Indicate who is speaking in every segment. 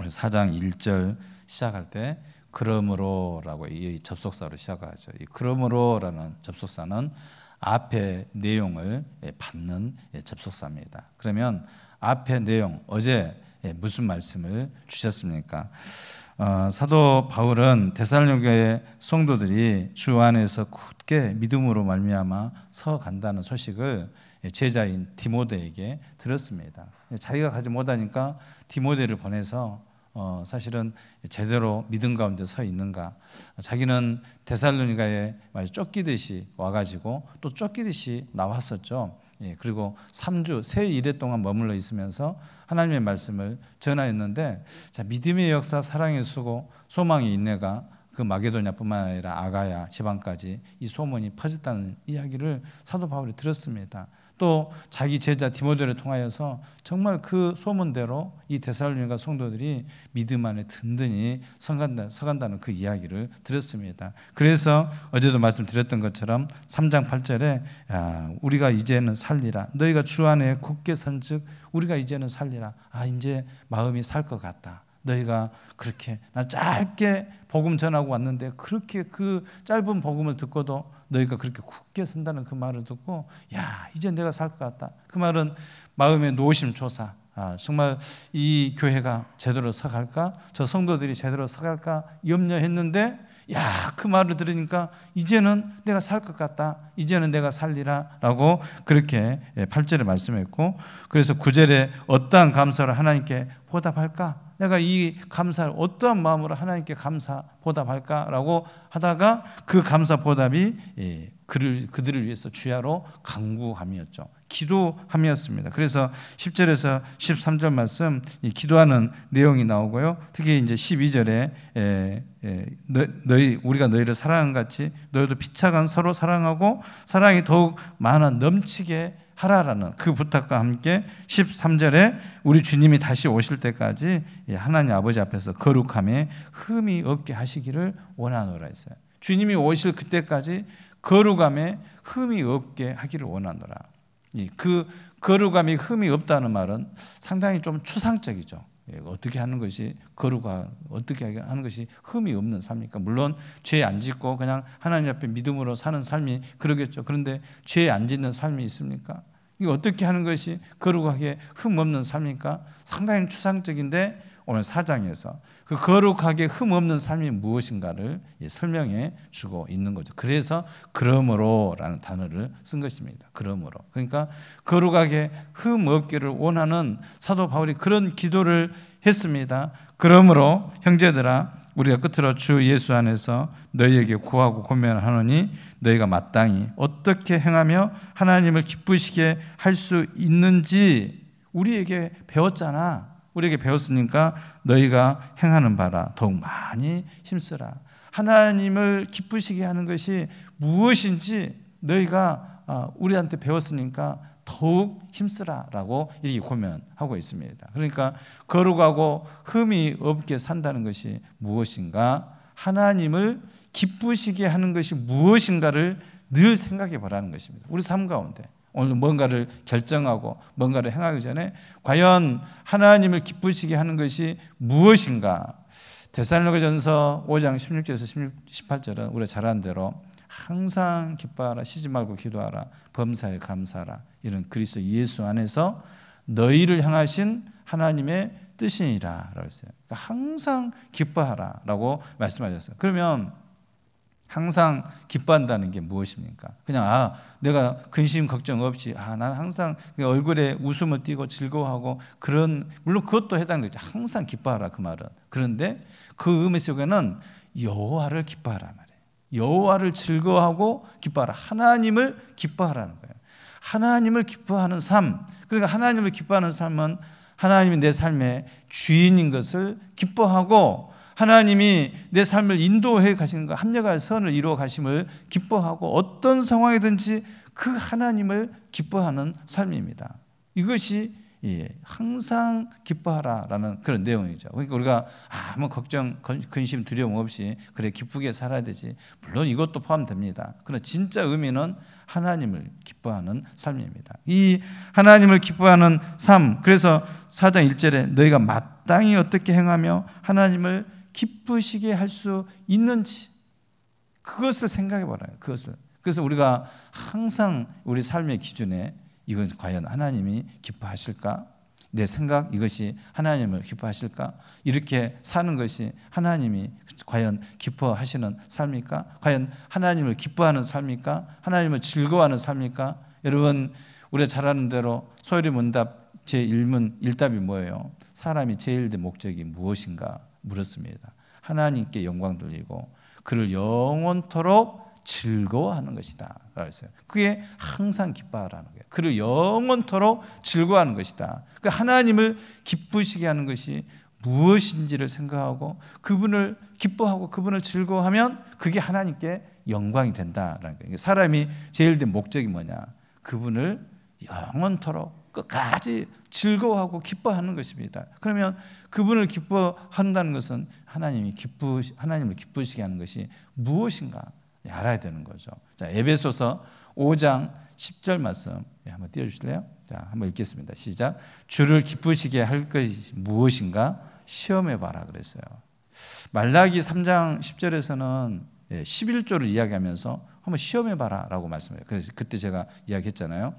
Speaker 1: 오늘 4장 1절 시작할 때 그러므로라고 이 접속사로 시작하죠. 이 그러므로라는 접속사는 앞에 내용을 받는 접속사입니다. 그러면 앞에 내용, 어제 무슨 말씀을 주셨습니까? 사도 바울은 데살로니가의 성도들이 주 안에서 굳게 믿음으로 말미암아 서 간다는 소식을 제자인 디모데에게 들었습니다. 자기가 가지 못하니까 디모데를 보내서 사실은 제대로 믿음 가운데 서 있는가, 자기는 데살로니가에 쫓기듯이 와가지고 또 쫓기듯이 나왔었죠. 그리고 3주 새 일회 동안 머물러 있으면서 하나님의 말씀을 전하였는데, 믿음의 역사, 사랑의 수고, 소망의 인내가 그 마게도냐뿐만 아니라 아가야 지방까지 이 소문이 퍼졌다는 이야기를 사도 바울이 들었습니다. 또 자기 제자 디모데를 통하여서 정말 그 소문대로 이 데살로니가 성도들이 믿음 안에 든든히 서간다는 그 이야기를 들었습니다. 그래서 어제도 말씀드렸던 것처럼 3장 8절에 우리가 이제는 살리라, 너희가 주 안에 굳게 선즉 우리가 이제는 살리라. 이제 마음이 살 것 같다. 너희가 그렇게 난 짧게 복음 전하고 왔는데 그렇게 그 짧은 복음을 듣고도 너희가 그렇게 굳게 선다는 그 말을 듣고 이제 내가 살 것 같다. 그 말은 마음의 노심초사, 정말 이 교회가 제대로 서갈까, 저 성도들이 제대로 서갈까 염려했는데 그 말을 들으니까 이제는 내가 살 것 같다, 이제는 내가 살리라 라고 그렇게 8절에 말씀했고, 그래서 9절에 어떠한 감사를 하나님께 보답할까, 내가 이 감사를 어떠한 마음으로 하나님께 감사 보답할까라고 하다가 그 감사 보답이 그들을 위해서 주야로 간구함이었죠. 기도함이었습니다. 그래서 10절에서 13절 말씀 기도하는 내용이 나오고요. 특히 이제 12절에 우리가 너희를 사랑한 같이 너희도 피차간 서로 사랑하고 사랑이 더욱 많아 넘치게 하라라는 그 부탁과 함께 13절에 우리 주님이 다시 오실 때까지 하나님 아버지 앞에서 거룩함에 흠이 없게 하시기를 원하노라 했어요. 주님이 오실 그때까지 거룩함에 흠이 없게 하기를 원하노라. 그 거룩함이 흠이 없다는 말은 상당히 좀 추상적이죠. 어떻게 하는 것이 거룩하, 어떻게 하는 것이 흠이 없는 삶입니까? 물론 죄 안 짓고 그냥 하나님 앞에 믿음으로 사는 삶이 그러겠죠. 그런데 죄 안 짓는 삶이 있습니까? 이거 어떻게 하는 것이 거룩하게 흠 없는 삶입니까? 상당히 추상적인데 오늘 4장에서 그 거룩하게 흠 없는 삶이 무엇인가를 설명해 주고 있는 거죠. 그래서 그러므로라는 단어를 쓴 것입니다. 그러므로. 그러니까 거룩하게 흠 없기를 원하는 사도 바울이 그런 기도를 했습니다. 그러므로 형제들아, 우리가 끝으로 주 예수 안에서 너희에게 구하고 고면하노니 너희가 마땅히 어떻게 행하며 하나님을 기쁘시게 할 수 있는지 우리에게 배웠잖아. 우리에게 배웠으니까 너희가 행하는 바라 더욱 많이 힘쓰라. 하나님을 기쁘시게 하는 것이 무엇인지 너희가 우리한테 배웠으니까 더욱 힘쓰라라고 이렇게 고면하고 있습니다. 그러니까 거룩하고 흠이 없게 산다는 것이 무엇인가, 하나님을 기쁘시게 하는 것이 무엇인가를 늘 생각해 보라는 것입니다. 우리 삶 가운데 오늘 뭔가를 결정하고 뭔가를 행하기 전에 과연 하나님을 기쁘시게 하는 것이 무엇인가. 데살로니가전서 5장 16절에서 18절은 우리가 잘 아는 대로 항상 기뻐하라, 쉬지 말고 기도하라, 범사에 감사하라, 이런 그리스도 예수 안에서 너희를 향하신 하나님의 뜻이니라 라고 했어요. 그러니까 항상 기뻐하라라고 말씀하셨어요. 그러면 항상 기뻐한다는 게 무엇입니까? 그냥 내가 근심 걱정 없이 나는 항상 얼굴에 웃음을 띠고 즐거워하고 그런, 물론 그것도 해당되죠. 항상 기뻐하라 그 말은. 그런데 그 의미 속에는 여호와를 기뻐하라 말이에요. 여호와를 즐거워하고 기뻐하라. 하나님을 기뻐하라는 거예요. 하나님을 기뻐하는 삶. 그러니까 하나님을 기뻐하는 삶은 하나님이 내 삶의 주인인 것을 기뻐하고 하나님이 내 삶을 인도해 가시는 것, 합력할 선을 이루어 가심을 기뻐하고 어떤 상황이든지 그 하나님을 기뻐하는 삶입니다. 이것이 항상 기뻐하라라는 그런 내용이죠. 그러니까 우리가 아무 걱정, 근심, 두려움 없이 기쁘게 살아야 되지. 물론 이것도 포함됩니다. 그러나 진짜 의미는 하나님을 기뻐 기뻐하는 삶입니다. 이 하나님을 기뻐하는 삶, 그래서 4장 1절에 너희가 마땅히 어떻게 행하며 하나님을 기쁘시게 할 수 있는지 그것을 생각해 보라요. 그것을. 그래서 우리가 항상 우리 삶의 기준에 이건 과연 하나님이 기뻐하실까? 내 생각 이것이 하나님을 기뻐하실까? 이렇게 사는 것이 하나님이 과연 기뻐하시는 삶입니까? 과연 하나님을 기뻐하는 삶입니까? 하나님을 즐거워하는 삶입니까? 여러분 우리가 잘 아는 대로 소요리문답 제1문 1답이 뭐예요? 사람이 제일 된 목적이 무엇인가 물었습니다. 하나님께 영광 돌리고 그를 영원토록 즐거워하는 것이다. 그랬어요. 그게 항상 기뻐하라는 거예요. 그를 영원토록 즐거워하는 것이다. 그 하나님을 기쁘시게 하는 것이 무엇인지를 생각하고 그분을 기뻐하고 그분을 즐거워하면 그게 하나님께 영광이 된다라는 거예요. 사람이 제일 된 목적이 뭐냐? 그분을 영원토록 끝까지 즐거워하고 기뻐하는 것입니다. 그러면 그분을 기뻐한다는 것은 하나님을 기쁘시게 하는 것이 무엇인가 알아야 되는 거죠. 자, 에베소서 5장 10절 말씀 한번 띄워주실래요? 자, 한번 읽겠습니다. 시작. 주를 기쁘시게 할 것이 무엇인가 시험해봐라 그랬어요. 말라기 3장 10절에서는 11조를 이야기하면서 한번 시험해봐라 라고 말씀해요. 그래서 그때 제가 이야기했잖아요.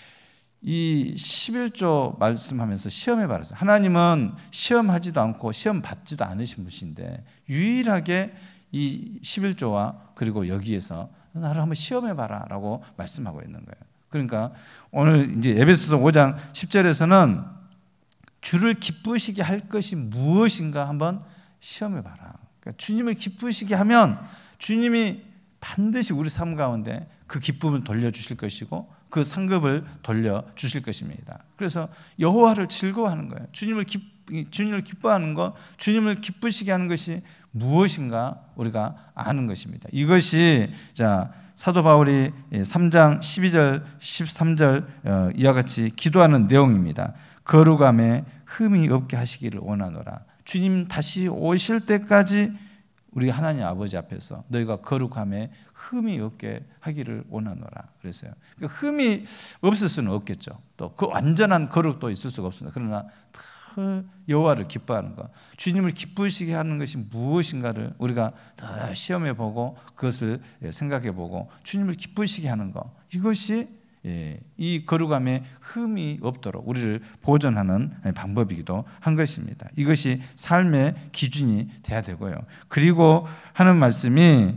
Speaker 1: 이 11조 말씀하면서 시험해봐라. 하나님은 시험하지도 않고 시험 받지도 않으신 분이신데 유일하게 이 11조와 그리고 여기에서 나를 한번 시험해봐라 라고 말씀하고 있는 거예요. 그러니까 오늘 이제 에베소서 5장 10절에서는 주를 기쁘시게 할 것이 무엇인가 한번 시험해봐라. 그러니까 주님을 기쁘시게 하면 주님이 반드시 우리 삶 가운데 그 기쁨을 돌려주실 것이고 그 상급을 돌려주실 것입니다. 그래서 여호와를 즐거워하는 거예요. 주님을 기뻐하는 것, 주님을 기쁘시게 하는 것이 무엇인가 우리가 아는 것입니다. 이것이 자 사도 바울이 3장 12절 13절 이와 같이 기도하는 내용입니다. 거룩함에 흠이 없게 하시기를 원하노라. 주님 다시 오실 때까지 우리 하나님 아버지 앞에서 너희가 거룩함에 흠이 없게 하기를 원하노라 그랬어요. 그러니까 흠이 없을 수는 없겠죠. 또 그 완전한 거룩도 있을 수가 없습니다. 그러나 여호와를 기뻐하는 것, 주님을 기쁘시게 하는 것이 무엇인가를 우리가 더 시험해보고 그것을 생각해보고 주님을 기쁘시게 하는 것, 이것이 이 거룩함에 흠이 없도록 우리를 보존하는 방법이기도 한 것입니다. 이것이 삶의 기준이 돼야 되고요. 그리고 하는 말씀이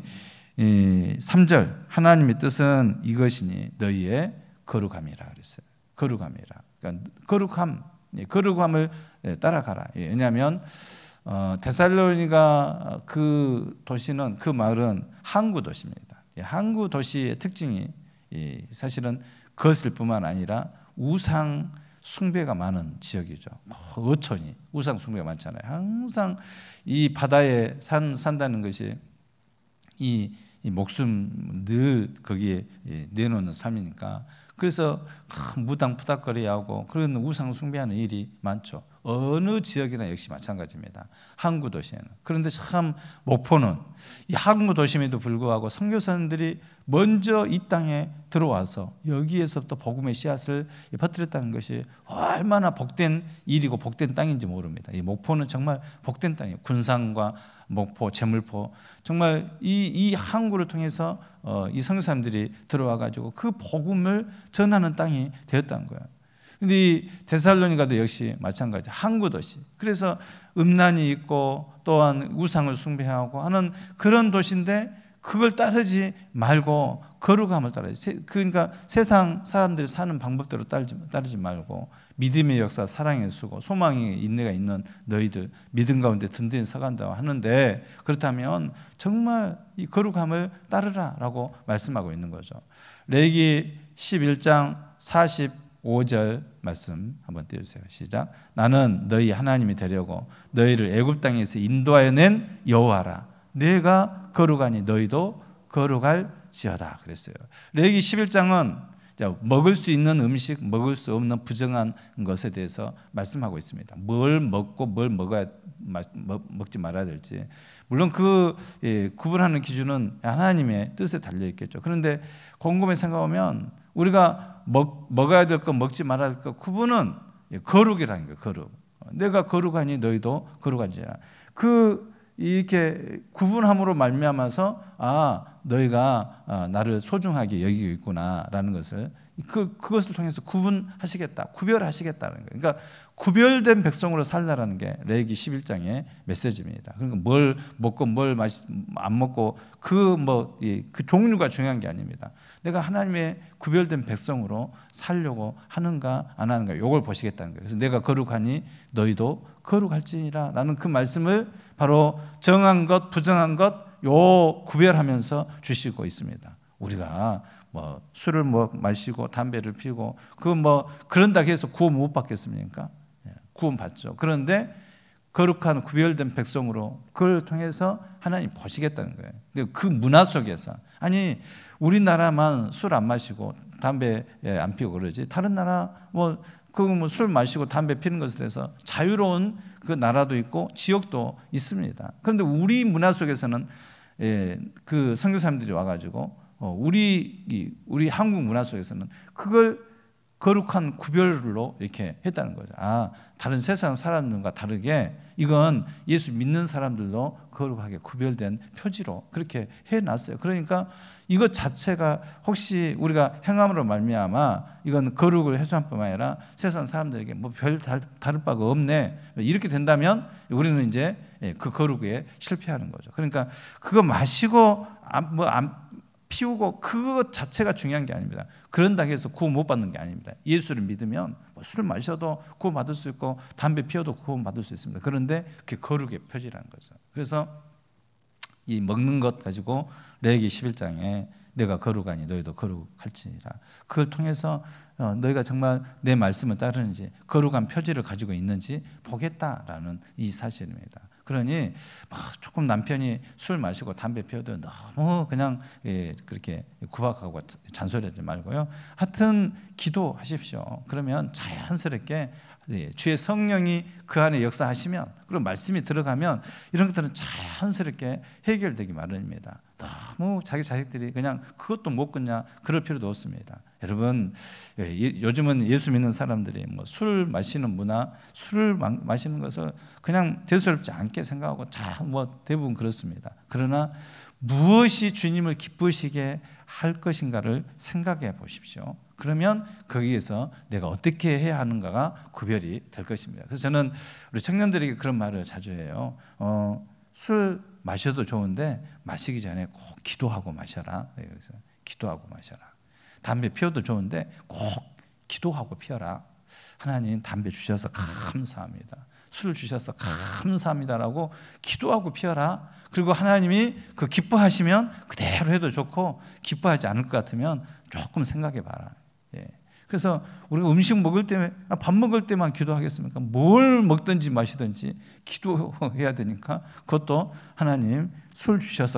Speaker 1: 3절 하나님의 뜻은 이것이니 너희의 거룩함이라 그랬어요. 거룩함이라. 그러니까 거룩함을 따라가라. 왜냐하면 데살로니가 그 도시는 그 마을은 항구 도시입니다. 항구 도시의 특징이 사실은 그것일 뿐만 아니라 우상 숭배가 많은 지역이죠. 어촌이 우상 숭배가 많잖아요. 항상 이 바다에 산다는 것이 이 목숨 늘 거기에 내놓는 삶이니까 그래서 무당푸닥거리하고 그런 우상 숭배하는 일이 많죠. 어느 지역이나 역시 마찬가지입니다. 항구 도시에는. 그런데 참 목포는 이 항구 도심에도 불구하고 선교사님들이 먼저 이 땅에 들어와서 여기에서부터 복음의 씨앗을 퍼뜨렸다는 것이 얼마나 복된 일이고 복된 땅인지 모릅니다. 이 목포는 정말 복된 땅이에요. 군산과 목포, 제물포 정말 이 항구를 통해서 이 선교사님들이 들어와 가지고 그 복음을 전하는 땅이 되었다는 거예요. 근데 이 데살로니가도 역시 마찬가지 항구 도시. 그래서 음란이 있고 또한 우상을 숭배하고 하는 그런 도시인데 그걸 따르지 말고 거룩함을 따라야지. 그러니까 세상 사람들이 사는 방법대로 따르지 말고 믿음의 역사, 사랑의 수고, 소망의 인내가 있는 너희들 믿음 가운데 든든히 서간다 하는데 그렇다면 정말 이 거룩함을 따르라라고 말씀하고 있는 거죠. 레위기 11장 45절 말씀 한번 띄워주세요. 시작. 나는 너희 하나님이 되려고 너희를 애굽 땅에서 인도하여 낸 여호와라. 내가 거룩하니 너희도 거룩할지어다 그랬어요. 레위기 11장은 먹을 수 있는 음식, 먹을 수 없는 부정한 것에 대해서 말씀하고 있습니다. 뭘 먹고 뭘 먹지 말아야 될지. 물론 그 구분하는 기준은 하나님의 뜻에 달려 있겠죠. 그런데 곰곰이 생각하면 우리가 먹어야 될 것, 먹지 말아야 될 것 구분은 거룩이라는 거예요. 거룩. 내가 거룩하니 너희도 거룩한지라. 이렇게 구분함으로 말미암아서 너희가 나를 소중하게 여기고 있구나라는 것을 그것을 통해서 구분하시겠다, 구별하시겠다는 거예요. 그러니까 구별된 백성으로 살라라는 게 레위기 11장의 메시지입니다. 그러니까 뭘 먹고 뭘 안 먹고 그 종류가 중요한 게 아닙니다. 내가 하나님의 구별된 백성으로 살려고 하는가 안 하는가 이걸 보시겠다는 거예요. 그래서 내가 거룩하니 너희도 거룩할지라라는 그 말씀을 바로 정한 것, 부정한 것 구별하면서 주시고 있습니다. 우리가 술을 마시고 담배를 피우고 그런다고 해서 구원 못 받겠습니까? 구원 받죠. 그런데 거룩한 구별된 백성으로 그걸 통해서 하나님 보시겠다는 거예요. 근데 그 문화 속에서 우리나라만 술 안 마시고 담배 안 피우고 그러지 다른 나라 술 마시고 담배 피는 것에 대해서 자유로운 그 나라도 있고 지역도 있습니다. 그런데 우리 문화 속에서는 그 선교사님들이 와가지고 우리 한국 문화 속에서는 그걸 거룩한 구별로 이렇게 했다는 거죠. 다른 세상 사람들과 다르게 이건 예수 믿는 사람들도 거룩하게 구별된 표지로 그렇게 해놨어요. 그러니까 이것 자체가 혹시 우리가 행함으로 말미암아 이건 거룩을 해소한 뿐만 아니라 세상 사람들에게 별 다를 바가 없네 이렇게 된다면 우리는 이제 그 거룩에 실패하는 거죠. 그러니까 그거 마시고 안 피우고 그것 자체가 중요한 게 아닙니다. 그런다고 해서 구원 못 받는 게 아닙니다. 예수를 믿으면 술 마셔도 구원 받을 수 있고 담배 피워도 구원 받을 수 있습니다. 그런데 그게 거룩의 표지라는 거죠. 그래서 이 먹는 것 가지고 레위기 11장에 내가 거룩하니 너희도 거룩할지니라. 그걸 통해서 너희가 정말 내 말씀을 따르는지 거룩한 표지를 가지고 있는지 보겠다라는 이 사실입니다. 그러니 조금 남편이 술 마시고 담배 피워도 너무 그냥 그렇게 구박하고 잔소리하지 말고요. 하여튼 기도하십시오. 그러면 자연스럽게 주의 성령이 그 안에 역사하시면 그리고 말씀이 들어가면 이런 것들은 자연스럽게 해결되기 마련입니다. 너무 자기 자식들이 그냥 그것도 못 끊냐 그럴 필요도 없습니다. 여러분 요즘은 예수 믿는 사람들이 술 마시는 문화, 술을 마시는 것을 그냥 대수롭지 않게 생각하고 대부분 그렇습니다. 그러나 무엇이 주님을 기쁘시게 할 것인가를 생각해 보십시오. 그러면 거기에서 내가 어떻게 해야 하는가가 구별이 될 것입니다. 그래서 저는 우리 청년들에게 그런 말을 자주 해요. 술 마셔도 좋은데 마시기 전에 꼭 기도하고 마셔라. 그래서 기도하고 마셔라. 담배 피워도 좋은데 꼭 기도하고 피워라. 하나님 담배 주셔서 감사합니다. 술 주셔서 감사합니다라고 기도하고 피워라. 그리고 하나님이 그 기뻐하시면 그대로 해도 좋고 기뻐하지 않을 것 같으면 조금 생각해 봐라. 그래서 우리가 음식 먹을 때, 밥 먹을 때만 기도하겠습니까? 뭘 먹든지 마시든지 기도해야 되니까 그것도 하나님 술 주셔서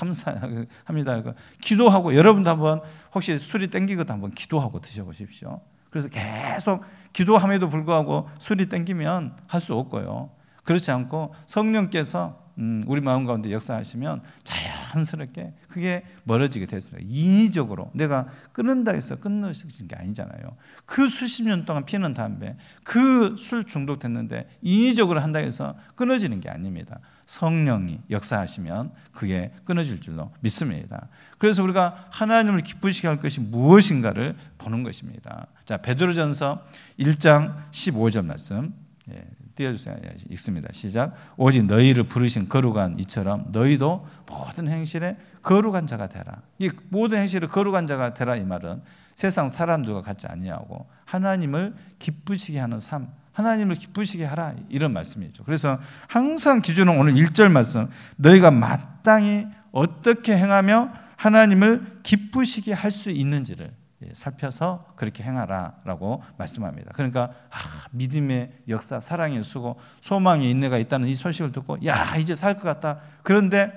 Speaker 1: 감사합니다. 기도하고 여러분도 한번 혹시 술이 땡기거든 한번 기도하고 드셔보십시오. 그래서 계속 기도함에도 불구하고 술이 땡기면 할 수 없고요. 그렇지 않고 성령께서 우리 마음 가운데 역사하시면 자연스럽게 그게 멀어지게 됐습니다. 인위적으로 내가 끊는다 해서 끊어지는 게 아니잖아요. 그 수십 년 동안 피는 담배, 그 술 중독됐는데 인위적으로 한다 해서 끊어지는 게 아닙니다. 성령이 역사하시면 그게 끊어질 줄로 믿습니다. 그래서 우리가 하나님을 기쁘시게 할 것이 무엇인가를 보는 것입니다. 자, 베드로전서 1장 15절 말씀 띄워주세요. 읽습니다. 시작. 오직 너희를 부르신 거룩한 이처럼 너희도 모든 행실에 거룩한 자가 되라. 이 모든 행실에 거룩한 자가 되라 이 말은 세상 사람들과 같지 아니하고 하나님을 기쁘시게 하는 삶, 하나님을 기쁘시게 하라 이런 말씀이죠. 그래서 항상 기준은 오늘 1절 말씀 너희가 마땅히 어떻게 행하며 하나님을 기쁘시게 할 수 있는지를 살펴서 그렇게 행하라라고 말씀합니다. 그러니까 믿음의 역사, 사랑의 수고, 소망의 인내가 있다는 이 소식을 듣고 이제 살 것 같다. 그런데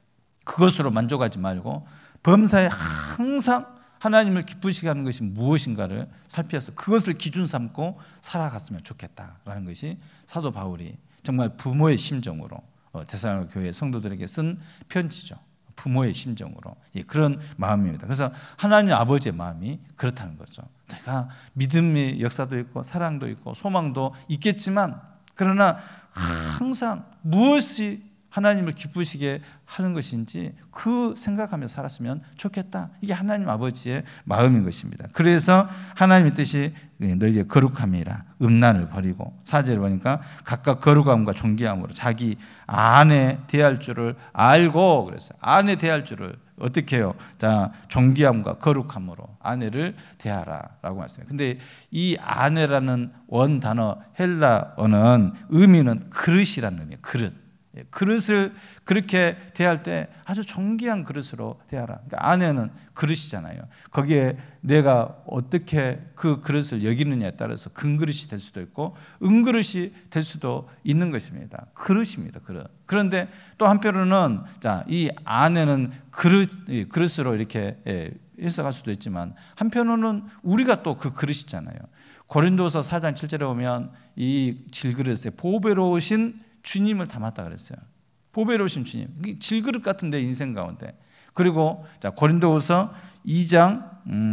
Speaker 1: 그것으로 만족하지 말고 범사에 항상 하나님을 기쁘시게 하는 것이 무엇인가를 살펴서 그것을 기준 삼고 살아갔으면 좋겠다라는 것이 사도 바울이 정말 부모의 심정으로 데살로니가 교회 성도들에게 쓴 편지죠. 부모의 심정으로 그런 마음입니다. 그래서 하나님 아버지의 마음이 그렇다는 거죠. 내가 믿음의 역사도 있고 사랑도 있고 소망도 있겠지만 그러나 항상 무엇이 하나님을 기쁘시게 하는 것인지 그 생각하며 살았으면 좋겠다. 이게 하나님 아버지의 마음인 것입니다. 그래서 하나님의 뜻이 너희의 거룩함이라 음란을 버리고 4절에 보니까 각각 거룩함과 존귀함으로 자기 아내 대할 줄을 알고 그랬어요. 아내 대할 줄을 어떻게 해요? 자, 존귀함과 거룩함으로 아내를 대하라라고 말했어요. 근데 이 아내라는 원 단어 헬라어는 의미는 그릇이라는 의미예요. 그릇. 그릇을 그렇게 대할 때 아주 존귀한 그릇으로 대하라. 그러니까 아내는 그릇이잖아요. 거기에 내가 어떻게 그 그릇을 여기느냐에 따라서 금그릇이 될 수도 있고 은그릇이 될 수도 있는 것입니다. 그릇입니다. 그릇. 그런데 또 한편으로는 이 아내는 그릇으로 이렇게 해석할 수도 있지만 한편으로는 우리가 또 그 그릇이잖아요. 고린도서 4장 7절에 보면 이 질그릇에 보배로우신 주님을 담았다 그랬어요. 보배로우신 주님. 질그릇 같은데 인생 가운데. 그리고 고린도후서 2장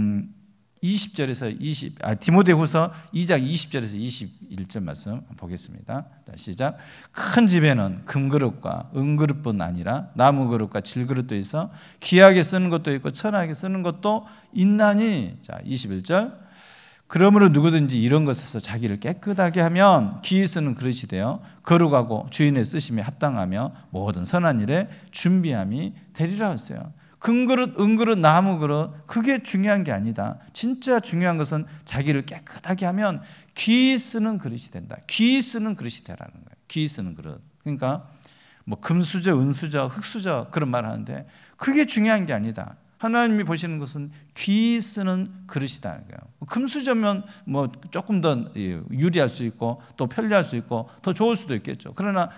Speaker 1: 20절에서 디모데후서 2장 20절에서 21절 말씀 보겠습니다. 자, 시작. 큰 집에는 금그릇과 은그릇뿐 아니라 나무그릇과 질그릇도 있어 귀하게 쓰는 것도 있고 천하게 쓰는 것도 있나니. 자, 21절. 그러므로 누구든지 이런 것에서 자기를 깨끗하게 하면 귀히 쓰는 그릇이 되어 거룩하고 주인의 쓰심에 합당하며 모든 선한 일에 준비함이 되리라 했어요. 금그릇, 은그릇, 나무그릇 그게 중요한 게 아니다. 진짜 중요한 것은 자기를 깨끗하게 하면 귀히 쓰는 그릇이 된다. 귀히 쓰는 그릇이 되라는 거예요. 귀히 쓰는 그릇. 그러니까 뭐 금수저, 은수저, 흙수저 그런 말 하는데 그게 중요한 게 아니다. 하나님이 보시는 것은 귀히 쓰는 그릇이다. 금수저면 뭐 조금 더 유리할 수 있고 또 편리할 수 있고 더 좋을 수도 있겠죠. 그러나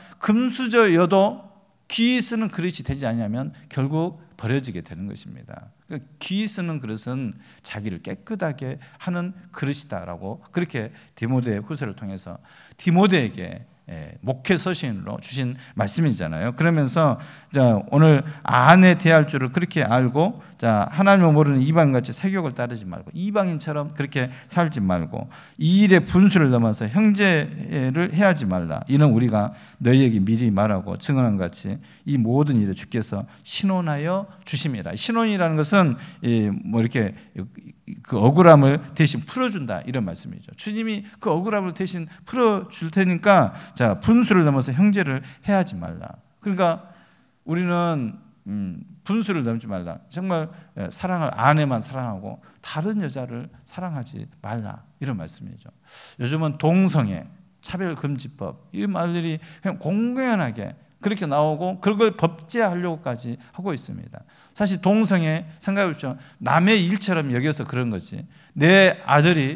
Speaker 1: 금수저여도 귀히 쓰는 그릇이 되지 않으면 결국 버려지게 되는 것입니다. 귀히 쓰는 그릇은 자기를 깨끗하게 하는 그릇이다라고 그렇게 디모데 후서를 통해서 디모데에게 목회 서신으로 주신 말씀이잖아요. 그러면서 오늘 아내 대할 줄을 그렇게 알고 하나님을 모르는 이방인같이 세욕을 따르지 말고 이방인처럼 그렇게 살지 말고 이 일의 분수를 넘어서 형제를 해하지 말라. 이는 우리가 너희에게 미리 말하고 증언한 같이 이 모든 일에 주께서 신원하여 주심이라. 신원이라는 것은 뭐 이렇게 그 억울함을 대신 풀어준다 이런 말씀이죠. 주님이 그 억울함을 대신 풀어줄 테니까 분수를 넘어서 형제를 해하지 말라. 그러니까 우리는 분수를 넘지 말라. 정말 사랑을 아내만 사랑하고 다른 여자를 사랑하지 말라 이런 말씀이죠. 요즘은 동성애, 차별금지법 이 말들이 그냥 공공연하게 그렇게 나오고 그걸 법제하려고까지 하고 있습니다. 사실 동성애 생각해보십시오. 남의 일처럼 여겨서 그런 거지. 내 아들이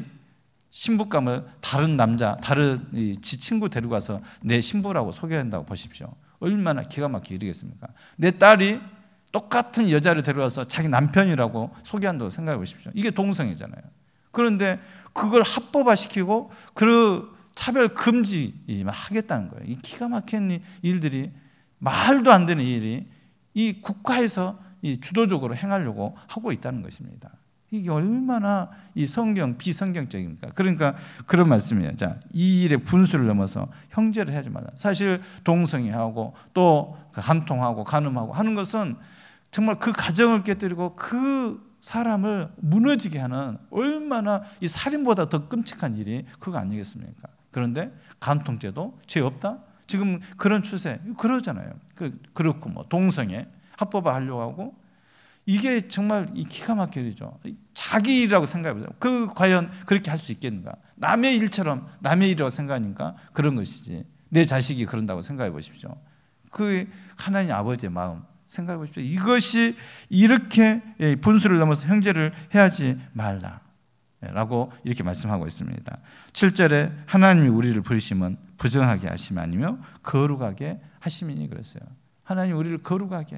Speaker 1: 신부감을 다른 남자, 다른 지 친구 데리고 가서 내 신부라고 소개한다고 보십시오. 얼마나 기가 막히게 이르겠습니까? 내 딸이 똑같은 여자를 데려와서 자기 남편이라고 소개한다고 생각해 보십시오. 이게 동성애잖아요. 그런데 그걸 합법화시키고 그 차별 금지 하겠다는 거예요. 이 기가 막힌 일들이 말도 안 되는 일이 이 국가에서 이 주도적으로 행하려고 하고 있다는 것입니다. 이게 얼마나 이 성경 비성경적입니까? 그러니까 그런 말씀이에요. 자, 이 일의 분수를 넘어서 형제를 하지 말라. 사실 동성애하고 또 간통하고 간음하고 하는 것은 정말 그 가정을 깨뜨리고 그 사람을 무너지게 하는 얼마나 이 살인보다 더 끔찍한 일이 그거 아니겠습니까? 그런데 간통죄도 죄 없다? 지금 그런 추세 그러잖아요. 그렇고 뭐 동성애 합법화하려고 하고 이게 정말 기가 막힌 일이죠. 자기 일이라고 생각해보세요. 과연 그렇게 할 수 있겠는가? 남의 일처럼 남의 일이라고 생각하니까 그런 것이지. 내 자식이 그런다고 생각해 보십시오. 그 하나님 아버지의 마음 생각해 보십시오. 이것이 이렇게 분수를 넘어서 형제를 해하지 말라 라고 이렇게 말씀하고 있습니다. 7절에 하나님이 우리를 부르심은 부정하게 하심이 아니며 거룩하게 하심이니 그랬어요. 하나님 우리를 거룩하게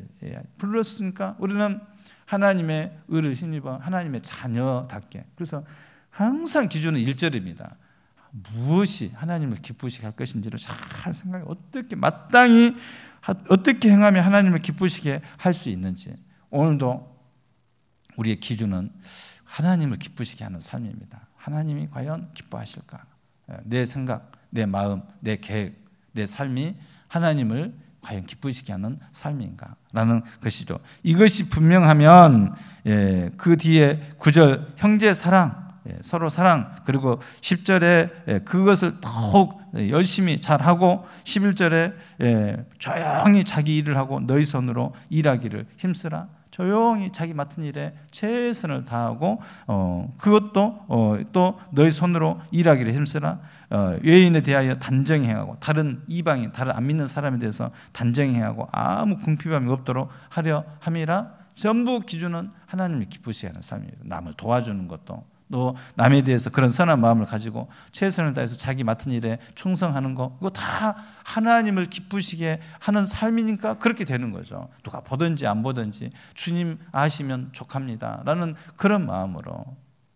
Speaker 1: 불렀으니까 우리는 하나님의 의를 힘입어 하나님의 자녀답게. 그래서 항상 기준은 1절입니다. 무엇이 하나님을 기쁘시게 할 것인지를 잘 생각해 어떻게 마땅히 어떻게 행하면 하나님을 기쁘시게 할 수 있는지, 오늘도 우리의 기준은 하나님을 기쁘시게 하는 삶입니다. 하나님이 과연 기뻐하실까? 내 생각, 내 마음, 내 계획, 내 삶이 하나님을 과연 기쁘시게 하는 삶인가? 라는 것이죠. 이것이 분명하면 그 뒤에 9절 형제 사랑, 서로 사랑, 그리고 10절에 그것을 더욱 열심히 잘하고 11절에 조용히 자기 일을 하고 너희 손으로 일하기를 힘쓰라. 조용히 자기 맡은 일에 최선을 다하고 그것도 또 너희 손으로 일하기를 힘쓰라. 외인에 대하여 단정히 행하고 다른 이방인, 다른 안 믿는 사람에 대해서 단정히 행하고 아무 궁핍함이 없도록 하려 함이라. 전부 기준은 하나님을 기쁘시게 하는 삶이에요. 남을 도와주는 것도, 또 남에 대해서 그런 선한 마음을 가지고 최선을 다해서 자기 맡은 일에 충성하는 거, 이거 다 하나님을 기쁘시게 하는 삶이니까 그렇게 되는 거죠. 누가 보든지 안 보든지 주님 아시면 족합니다 라는 그런 마음으로.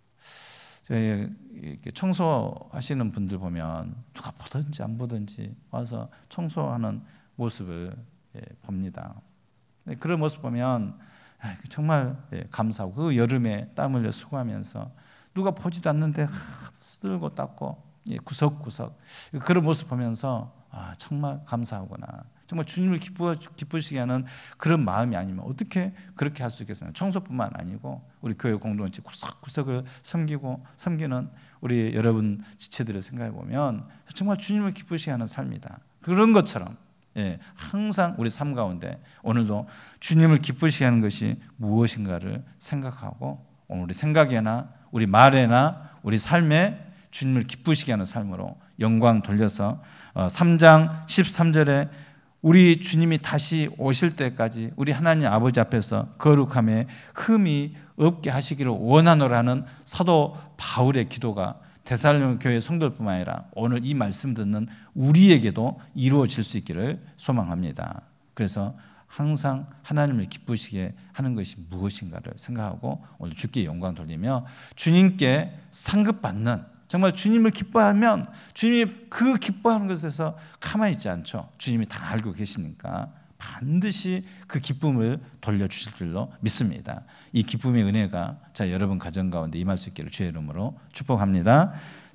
Speaker 1: 이렇게 청소하시는 분들 보면 누가 보든지 안 보든지 와서 청소하는 모습을 봅니다. 그런 모습 보면 정말 감사하고, 그 여름에 땀 흘려 수고하면서 누가 보지도 않는데 쓸고 닦고 구석구석 그런 모습 보면서 정말 감사하구나. 정말 주님을 기쁘시게 하는 그런 마음이 아니면 어떻게 그렇게 할 수 있겠습니까? 청소뿐만 아니고 우리 교회 공동체 구석구석을 섬기는 우리 여러분 지체들을 생각해 보면 정말 주님을 기쁘시게 하는 삶이다. 그런 것처럼 항상 우리 삶 가운데 오늘도 주님을 기쁘시게 하는 것이 무엇인가를 생각하고, 오늘 우리 생각에나 우리 말에나 우리 삶에 주님을 기쁘시게 하는 삶으로 영광 돌려서 3장 13절에 우리 주님이 다시 오실 때까지 우리 하나님 아버지 앞에서 거룩함에 흠이 없게 하시기를 원하노라는 사도 바울의 기도가 데살로니가 교회 성도들뿐만 아니라 오늘 이 말씀 듣는 우리에게도 이루어질 수 있기를 소망합니다. 그래서 항상 하나님을 기쁘시게 하는 것이 무엇인가를 생각하고 오늘 주께 영광 돌리며 주님께 상급받는, 정말 주님을 기뻐하면 주님이 그 기뻐하는 것에서 가만히 있지 않죠. 주님이 다 알고 계시니까 반드시 그 기쁨을 돌려주실 줄로 믿습니다. 이 기쁨의 은혜가 여러분 가정 가운데 임할 수 있기를 주의 이름으로 축복합니다.